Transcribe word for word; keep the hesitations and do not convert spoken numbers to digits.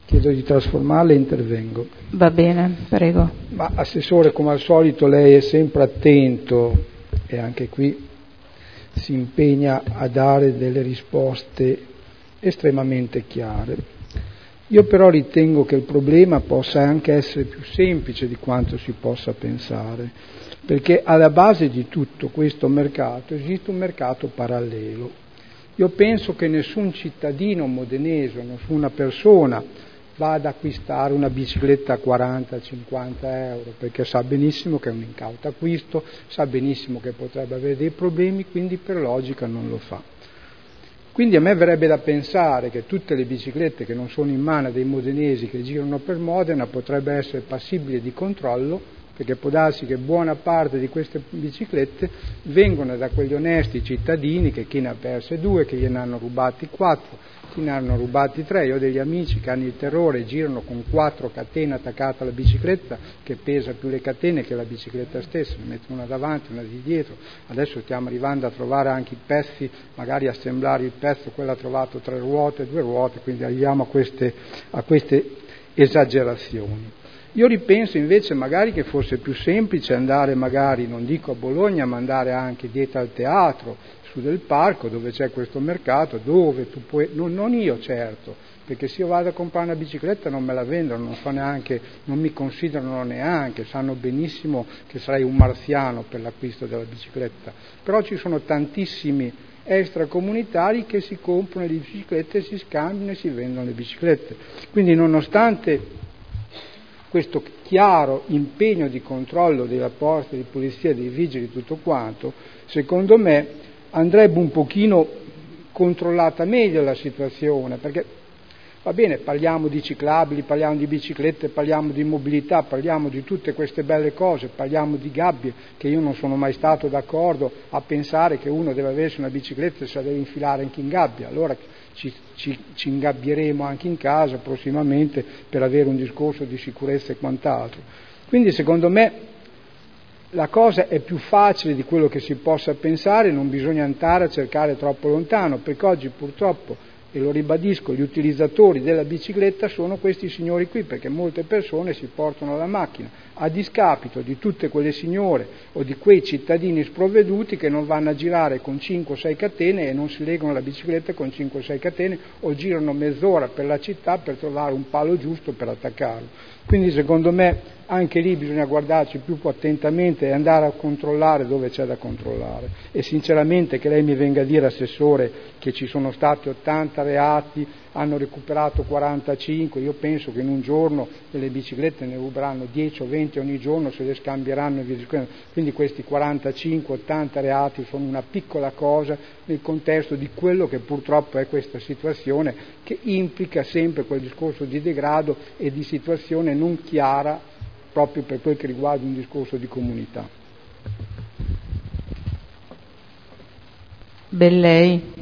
Chiedo di trasformarla e intervengo. Va bene, prego. Ma Assessore, come al solito lei è sempre attento e anche qui si impegna a dare delle risposte estremamente chiare. Io però ritengo che il problema possa anche essere più semplice di quanto si possa pensare, perché alla base di tutto questo mercato esiste un mercato parallelo. Io penso che nessun cittadino modenese, nessuna persona va ad acquistare una bicicletta a quaranta cinquanta euro, perché sa benissimo che è un incauto acquisto, sa benissimo che potrebbe avere dei problemi, quindi per logica non lo fa. Quindi a me verrebbe da pensare che tutte le biciclette che non sono in mano dei modenesi che girano per Modena potrebbero essere passibili di controllo, perché può darsi che buona parte di queste biciclette vengono da quegli onesti cittadini che chi ne ha perse due, che gliene hanno rubati quattro, chi ne hanno rubati tre. Io ho degli amici che hanno il terrore, girano con quattro catene attaccate alla bicicletta, che pesa più le catene che la bicicletta stessa, ne mettono una davanti, una di dietro. Adesso stiamo arrivando a trovare anche i pezzi, magari assemblare il pezzo, quello ha trovato tre ruote, due ruote, quindi arriviamo a queste, a queste esagerazioni. Io ripenso invece magari che fosse più semplice andare magari, non dico a Bologna, ma andare anche dietro al teatro, su del parco, dove c'è questo mercato, dove tu puoi, non, non io certo, perché se io vado a comprare una bicicletta non me la vendono, non so neanche, non mi considerano neanche, sanno benissimo che sarei un marziano per l'acquisto della bicicletta, però ci sono tantissimi extracomunitari che si comprano le biciclette, si scambiano e si vendono le biciclette. Quindi nonostante questo chiaro impegno di controllo dei rapporti di polizia, dei vigili, tutto quanto, secondo me andrebbe un pochino controllata meglio la situazione, perché va bene, parliamo di ciclabili, parliamo di biciclette, parliamo di mobilità, parliamo di tutte queste belle cose, parliamo di gabbie, che io non sono mai stato d'accordo a pensare che uno deve aversi una bicicletta e se la deve infilare anche in gabbia, allora Ci, ci, ci ingabbieremo anche in casa prossimamente per avere un discorso di sicurezza e quant'altro. Quindi secondo me la cosa è più facile di quello che si possa pensare, non bisogna andare a cercare troppo lontano, perché oggi purtroppo, e lo ribadisco, gli utilizzatori della bicicletta sono questi signori qui, perché molte persone si portano la macchina a discapito di tutte quelle signore o di quei cittadini sprovveduti che non vanno a girare con cinque o sei catene e non si legano la bicicletta con cinque o sei catene o girano mezz'ora per la città per trovare un palo giusto per attaccarlo. Quindi secondo me anche lì bisogna guardarci più attentamente e andare a controllare dove c'è da controllare. E sinceramente che lei mi venga a dire, Assessore, che ci sono stati ottanta reati, hanno recuperato quarantacinque, io penso che in un giorno delle biciclette ne ruberanno dieci o venti ogni giorno, se le scambieranno e via discorrendo. Quindi questi quarantacinque ottanta reati sono una piccola cosa nel contesto di quello che purtroppo è questa situazione, che implica sempre quel discorso di degrado e di situazione non chiara proprio per quel che riguarda un discorso di comunità. Bellei.